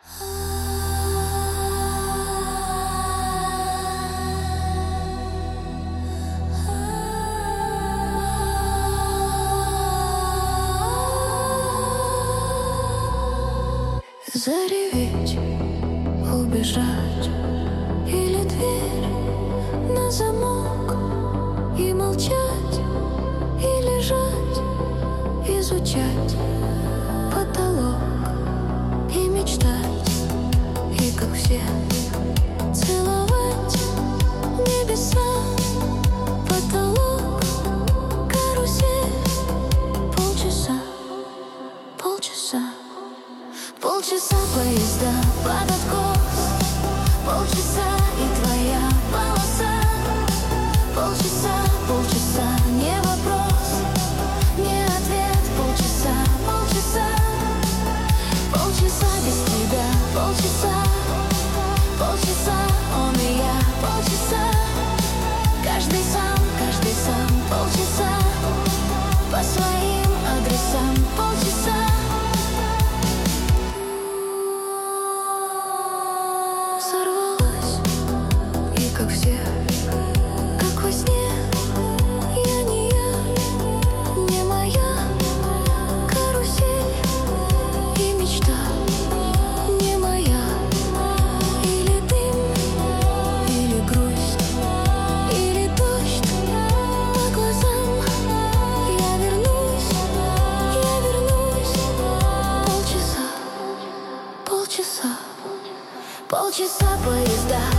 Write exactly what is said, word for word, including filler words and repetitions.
Зареветь, убежать, или дверь на замок, и молчать, и лежать, изучать потолок, и мечтать, и как все целовать небеса, потолок, карусель. Полчаса, полчаса, полчаса поезда под откос, полчаса и твоя полоса. Полчаса, полчаса, не вопрос, не ответ. Полчаса, полчаса, полчаса без тебя. Полчаса, полчаса, он и я. Полчаса, каждый сам, каждый сам. Полчаса, по своим адресам. Полчаса. Сорвалась, и как все, как во сне. Я не я, не моя карусель, и мечта не моя. Или дым, или грусть, или дождь по глазам. Я вернусь, я вернусь. Полчаса, полчаса, полчаса поезда